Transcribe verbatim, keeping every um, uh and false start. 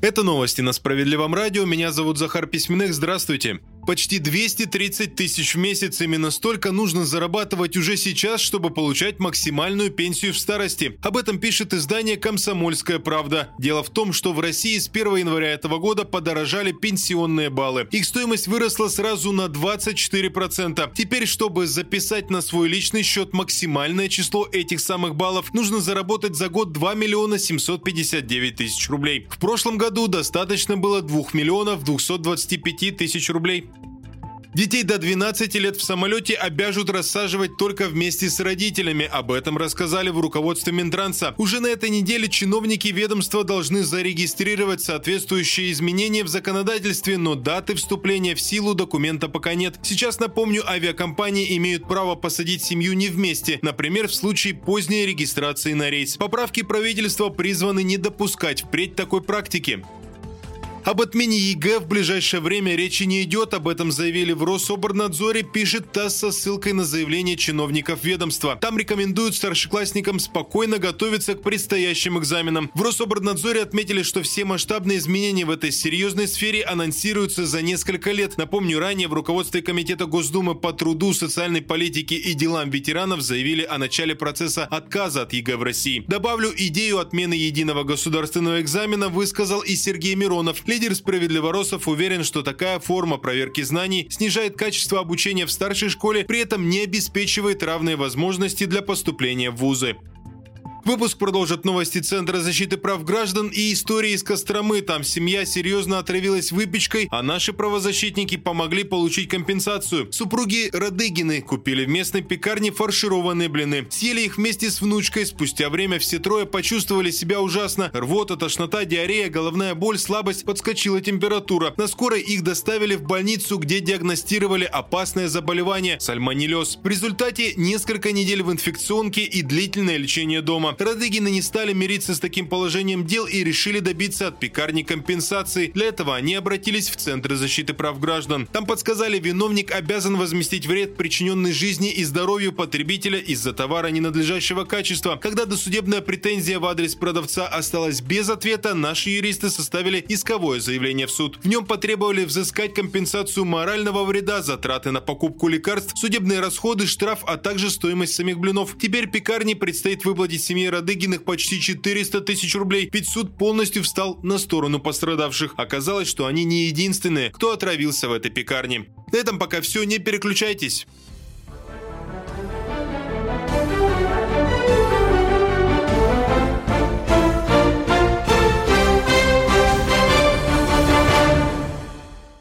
Это новости на Справедливом радио. Меня зовут Захар Письменных. Здравствуйте. Почти двести тридцать тысяч в месяц. Именно столько нужно зарабатывать уже сейчас, чтобы получать максимальную пенсию в старости. Об этом пишет издание «Комсомольская правда». Дело в том, что в России с первого января этого года подорожали пенсионные баллы. Их стоимость выросла сразу на двадцать четыре процента. Теперь, чтобы записать на свой личный счет максимальное число этих самых баллов, нужно заработать за год два миллиона семьсот пятьдесят девять тысяч рублей. В прошлом году достаточно было двух миллионов двухсот двадцати пяти тысяч рублей. Детей до двенадцати лет в самолете обяжут рассаживать только вместе с родителями. Об этом рассказали в руководстве Минтранса. Уже на этой неделе чиновники ведомства должны зарегистрировать соответствующие изменения в законодательстве, но даты вступления в силу документа пока нет. Сейчас, напомню, авиакомпании имеют право посадить семью не вместе, например, в случае поздней регистрации на рейс. Поправки правительства призваны не допускать впредь такой практики. Об отмене ЕГЭ в ближайшее время речи не идет, об этом заявили в Рособорнадзоре, пишет ТАСС со ссылкой на заявление чиновников ведомства. Там рекомендуют старшеклассникам спокойно готовиться к предстоящим экзаменам. В Рособорнадзоре отметили, что все масштабные изменения в этой серьезной сфере анонсируются за несколько лет. Напомню, ранее в руководстве Комитета Госдумы по труду, социальной политике и делам ветеранов заявили о начале процесса отказа от ЕГЭ в России. Добавлю, идею отмены единого государственного экзамена высказал и Сергей Миронов. Лидер «Справедливоросов» уверен, что такая форма проверки знаний снижает качество обучения в старшей школе, при этом не обеспечивает равные возможности для поступления в вузы. Выпуск продолжит новости Центра защиты прав граждан и истории из Костромы. Там семья серьезно отравилась выпечкой, а наши правозащитники помогли получить компенсацию. Супруги Радыгины купили в местной пекарне фаршированные блины. Съели их вместе с внучкой. Спустя время все трое почувствовали себя ужасно. Рвота, тошнота, диарея, головная боль, слабость, подскочила температура. На скорой их доставили в больницу, где диагностировали опасное заболевание – сальмонеллез. В результате несколько недель в инфекционке и длительное лечение дома. Радыгины не стали мириться с таким положением дел и решили добиться от пекарни компенсации. Для этого они обратились в Центр защиты прав граждан. Там подсказали, виновник обязан возместить вред, причиненный жизни и здоровью потребителя из-за товара ненадлежащего качества. Когда досудебная претензия в адрес продавца осталась без ответа, наши юристы составили исковое заявление в суд. В нем потребовали взыскать компенсацию морального вреда, затраты на покупку лекарств, судебные расходы, штраф, а также стоимость самих блинов. Теперь пекарне предстоит выплатить семье Радыгиных почти четыреста тысяч рублей, ведь суд полностью встал на сторону пострадавших. Оказалось, что они не единственные, кто отравился в этой пекарне. На этом пока все, не переключайтесь.